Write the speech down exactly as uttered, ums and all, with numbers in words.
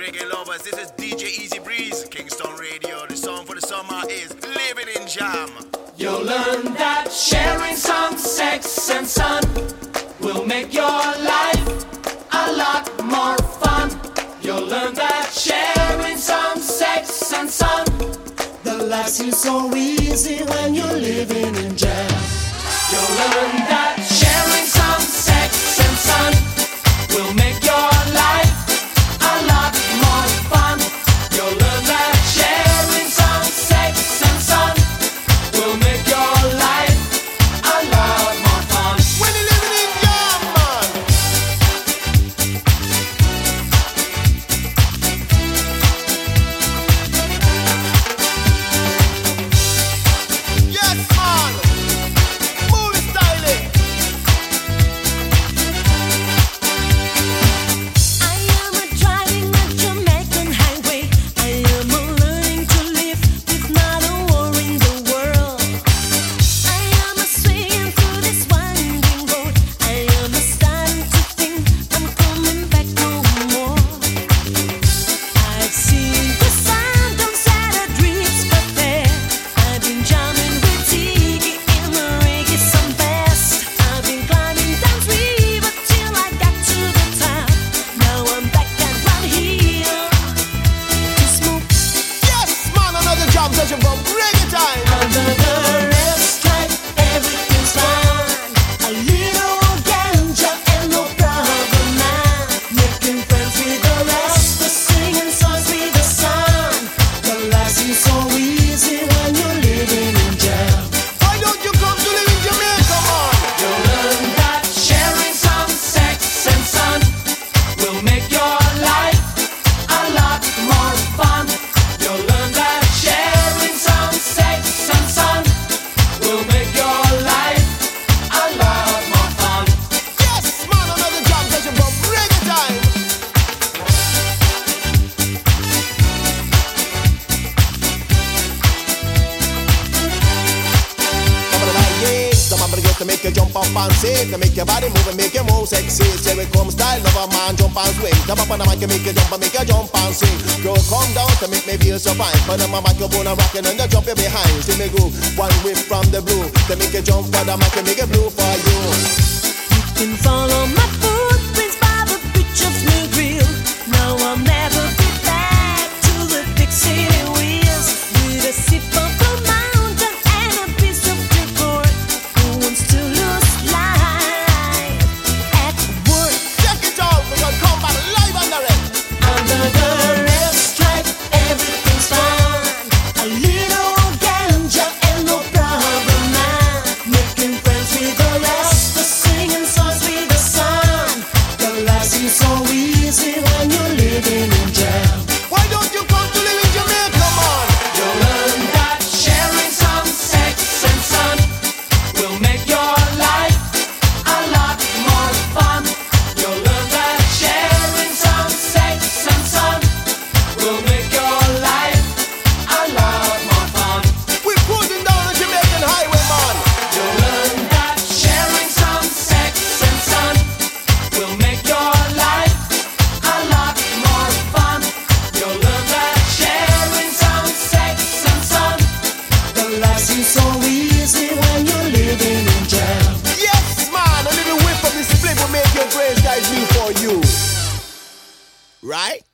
reggae lovers. This is D J Easy Breeze, Kingston Radio. The song for the summer is Living in Jam. You'll learn that sharing some sex and sun will make your life a lot more fun. You'll learn that sharing some sex and sun, the life seems so easy when you're living in jam. You'll learn that sharing some sex and sun will make your life a lot more fun. You'll learn that sharing some sex and sun will make your life a lot more fun. When you're living in jam, man. Yes, man. Movie styling. I am a driving a Jamaican highway. I am a learning to live with not a war in the world. I am a swinging through this winding road. I am a starting to think I'm coming back no more. I've seen the sun on Saturdays Cafe. I've been jamming with Ziggy in the reggae some best. I've been climbing down river till I got to the top. Now I'm back and I'm here to smoke Yes, man. Another jam session from reggae time. under the red stripe. Everything's fine. A little ganja and no problem now. Making friends with the rest, the singing songs with the sun. The life seems so easy when you're living in jam. Why don't you come to live in Jamaica, man? You'll learn that sharing some sex and sun will make your life a lot more fun. You'll learn that sharing some sex and sun will make your life a lot more fun. Yes, man. Another jam session from reggae time. Some of the get to make you jump up and sing, to make your body move and make you move sexy. Say we come style, love a man jump and swing. Come up on the mic and make you jump and make you jump and sing. Girl, come down to make me feel so fine. Put on my microphone and rockin' and you jump you behind. See me go one whip from the blue, to make you jump for the mic and make it blue for you. You can follow my footprints by the beach of New Grill. Now I'll never be back to the big city wheels. With a sip of the mountain and a piece of decor. Who wants to lose life at work? Check it out, we gonna come back live and direct. Under the red stripe, everything's fine. A little ganja and no problem now. Making friends with the rest, the singing songs with the sun. The life seems so easy when you're living in jam. Why don't you come to live in Jamaica, man? You'll learn that sharing some sex and sun will make your life a lot more fun. You'll learn that sharing some sex and sun will make your life a lot more fun. We're cruising down the Jamaican highway, man. You'll learn that sharing some sex and sun will make your life a lot more fun. You'll learn that sharing some sex and sun. The life seems so easy when you're living in jam. Yes, man. A little whip of this split will make your grace guys new for you. Right?